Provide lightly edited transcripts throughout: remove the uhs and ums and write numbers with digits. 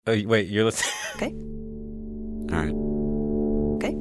Oh, wait, you're listening? Okay. All right. Okay.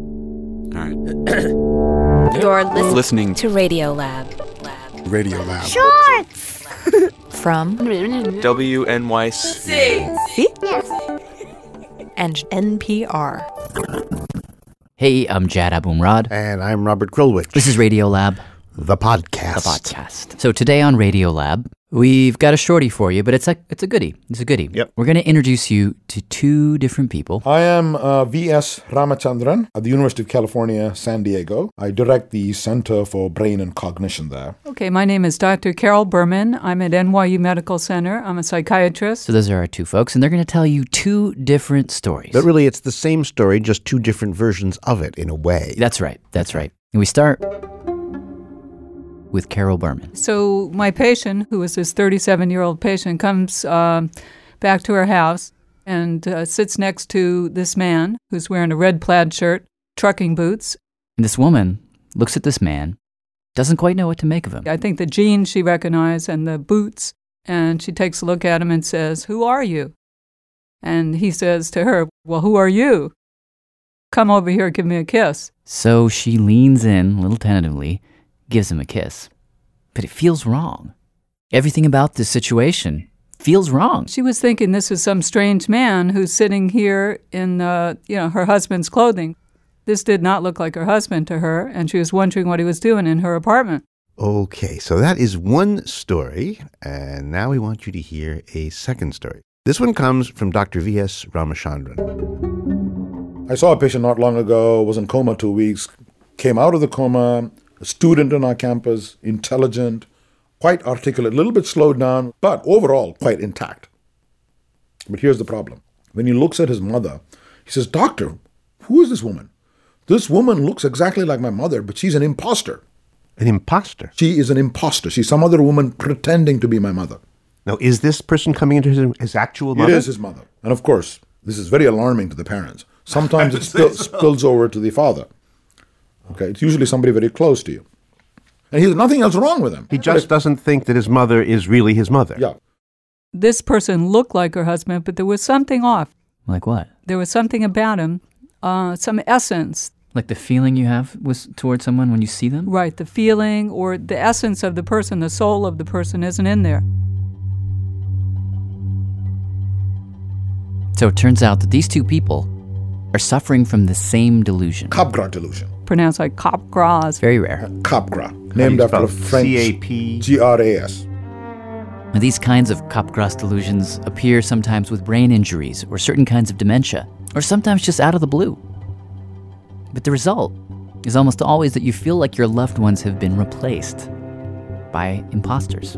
All right. You're Listening to Radio Lab. Radio Lab. Shorts! From WNYC. C and NPR. Hey, I'm Jad Abumrad. And I'm Robert Krulwich. This is Radio Lab, The podcast. the podcast. So today on Radio Lab, we've got a shorty for you, but it's a goodie. It's a goodie. Yep. We're going to introduce you to two different people. I am V.S. Ramachandran at the University of California, San Diego. I direct the Center for Brain and Cognition there. Okay, my name is Dr. Carol Berman. I'm at NYU Medical Center. I'm a psychiatrist. So those are our two folks, and they're going to tell you two different stories. But really, it's the same story, just two different versions of it, in a way. That's right. That's right. And we start with Carol Berman. So my patient, who is this 37-year-old patient, comes back to her house and sits next to this man who's wearing a red plaid shirt, trucking boots. And this woman looks at this man, doesn't quite know what to make of him. I think the jeans she recognized and the boots, and she takes a look at him and says, "Who are you?" And he says to her, "Well, who are you? Come over here, give me a kiss." So she leans in, a little tentatively, gives him a kiss. But it feels wrong. Everything about this situation feels wrong. She was thinking this is some strange man who's sitting here in, her husband's clothing. This did not look like her husband to her, and she was wondering what he was doing in her apartment. Okay, so that is one story, and now we want you to hear a second story. This one comes from Dr. V.S. Ramachandran. I saw a patient not long ago, was in coma 2 weeks, came out of the coma, a student on our campus, intelligent, quite articulate, a little bit slowed down, but overall quite intact. But here's the problem. When he looks at his mother, he says, "Doctor, who is this woman? This woman looks exactly like my mother, but she's an imposter." An imposter? She is an imposter. She's some other woman pretending to be my mother. Now, is this person coming into his actual mother? It is his mother. And of course, this is very alarming to the parents. Sometimes it spills over to the father. Okay, it's usually somebody very close to you. And he has nothing else wrong with him. He just doesn't think that his mother is really his mother. Yeah. This person looked like her husband, but there was something off. Like what? There was something about him, some essence. Like the feeling you have towards someone when you see them? Right, the feeling or the essence of the person, the soul of the person isn't in there. So it turns out that these two people are suffering from the same delusion. Capgras delusion. Pronounced like Capgras. Very rare. Capgras, named after a French C-A-P? G-R-A-S. Now, these kinds of Capgras delusions appear sometimes with brain injuries or certain kinds of dementia, or sometimes just out of the blue. But the result is almost always that you feel like your loved ones have been replaced by imposters.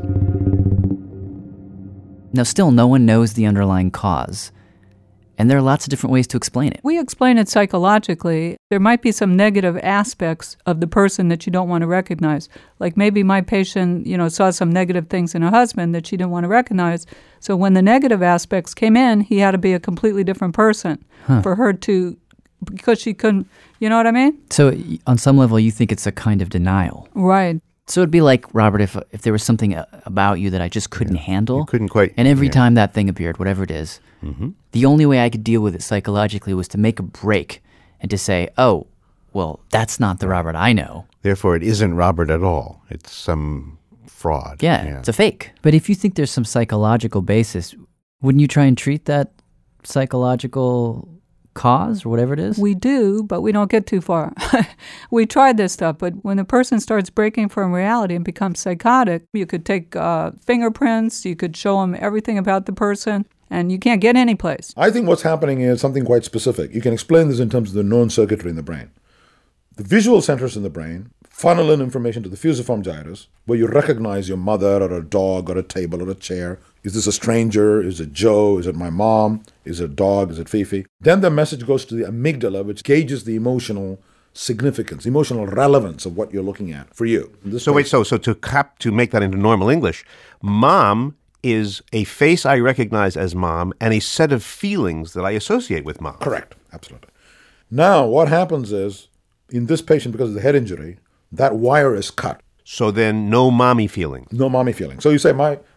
Now, still, no one knows the underlying cause, and there are lots of different ways to explain it. We explain it psychologically. There might be some negative aspects of the person that you don't want to recognize. Like maybe my patient, saw some negative things in her husband that she didn't want to recognize. So when the negative aspects came in, he had to be a completely different person for her to, because she couldn't, you know what I mean? So on some level, you think it's a kind of denial. Right. So it'd be like, Robert, if there was something about you that I just couldn't handle. You couldn't quite. And every time that thing appeared, whatever it is, the only way I could deal with it psychologically was to make a break and to say, oh, well, that's not the Robert I know. Therefore, it isn't Robert at all. It's some fraud. Yeah, it's a fake. But if you think there's some psychological basis, wouldn't you try and treat that psychological cause or whatever it is? We do, but we don't get too far. We tried this stuff, but when a person starts breaking from reality and becomes psychotic, you could take fingerprints, you could show them everything about the person, and you can't get any place. I think what's happening is something quite specific. You can explain this in terms of the known circuitry in the brain. The visual centers in the brain funnel in information to the fusiform gyrus, where you recognize your mother or a dog or a table or a chair. Is this a stranger? Is it Joe? Is it my mom? Is it a dog? Is it Fifi? Then the message goes to the amygdala, which gauges the emotional significance, emotional relevance of what you're looking at for you. So to make that into normal English, mom is a face I recognize as mom and a set of feelings that I associate with mom. Correct. Absolutely. Now, what happens is, in this patient, because of the head injury, that wire is cut. So then no mommy feeling. No mommy feeling. So you say, my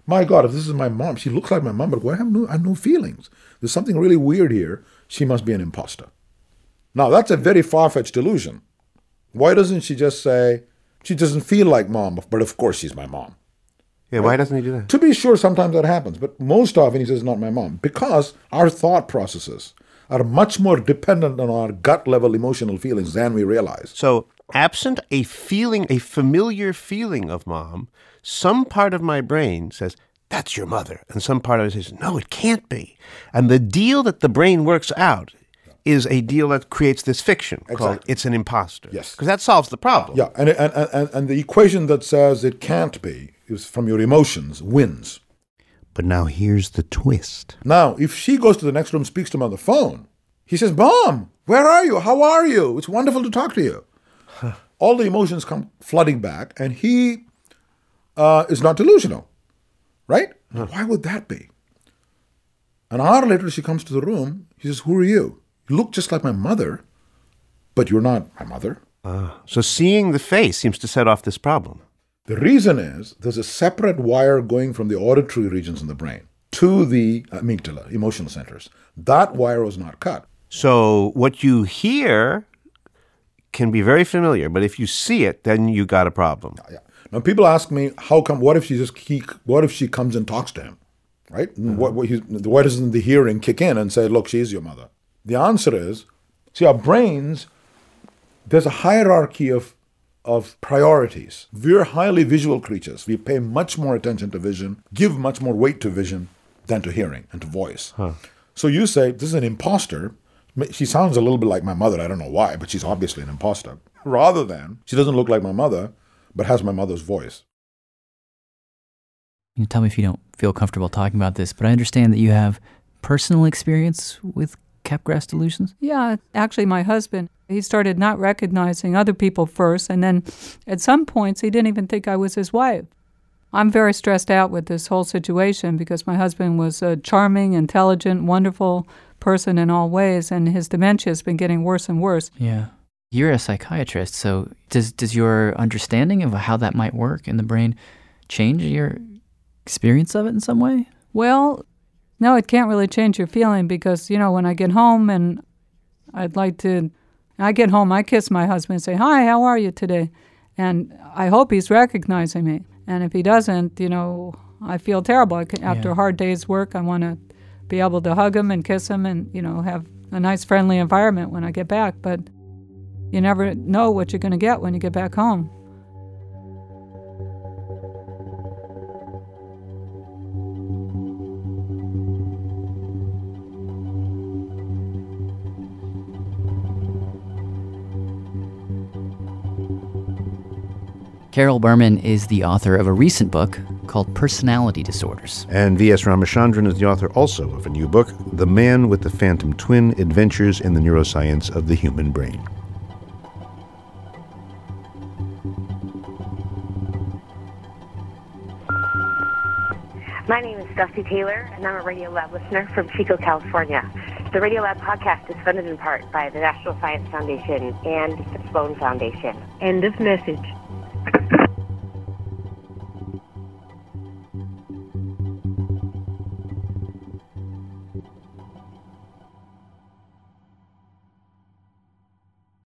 My God, if this is my mom, she looks like my mom, but I have no feelings. There's something really weird here. She must be an imposter. Now, that's a very far-fetched delusion. Why doesn't she just say, she doesn't feel like mom, but of course she's my mom? Yeah, why doesn't he do that? To be sure, sometimes that happens, but most often he says, not my mom, because our thought processes are much more dependent on our gut-level emotional feelings than we realize. So, absent a familiar feeling of mom, some part of my brain says, that's your mother. And some part of it says, no, it can't be. And the deal that the brain works out is a deal that creates this fiction called it's an imposter. Yes. Because that solves the problem. Yeah, and the equation that says it can't be is from your emotions wins. But now here's the twist. Now, if she goes to the next room, speaks to him on the phone, he says, Mom, where are you? How are you? It's wonderful to talk to you. All the emotions come flooding back, and he is not delusional, right? Why would that be? An hour later, she comes to the room. He says, who are you? You look just like my mother, but you're not my mother. So seeing the face seems to set off this problem. The reason is there's a separate wire going from the auditory regions in the brain to the amygdala, emotional centers. That wire was not cut. So what you hear can be very familiar, but if you see it, then you got a problem. Yeah. Now people ask me, how come? What if she comes and talks to him, right? Why doesn't the hearing kick in and say, look, she's your mother? The answer is, see, our brains, there's a hierarchy of priorities. We're highly visual creatures. We pay much more attention to vision, give much more weight to vision than to hearing and to voice. So you say, this is an imposter. She sounds a little bit like my mother. I don't know why, but she's obviously an imposter. Rather than, she doesn't look like my mother, but has my mother's voice. You tell me if you don't feel comfortable talking about this, but I understand that you have personal experience with Capgras delusions? Yeah, actually my husband, he started not recognizing other people first, and then at some points he didn't even think I was his wife. I'm very stressed out with this whole situation because my husband was a charming, intelligent, wonderful person in all ways, and his dementia has been getting worse and worse. Yeah. You're a psychiatrist, so does your understanding of how that might work in the brain change your experience of it in some way? Well, no, it can't really change your feeling because, when I get home and I get home, I kiss my husband and say, hi, how are you today? And I hope he's recognizing me. And if he doesn't, I feel terrible. After a hard day's work, I want to be able to hug him and kiss him and, have a nice, friendly environment when I get back. But you never know what you're going to get when you get back home. Carol Berman is the author of a recent book called Personality Disorders. And V.S. Ramachandran is the author also of a new book, The Man with the Phantom Twin, Adventures in the Neuroscience of the Human Brain. My name is Dusty Taylor, and I'm a Radiolab listener from Chico, California. The Radiolab podcast is funded in part by the National Science Foundation and the Sloan Foundation. End of message.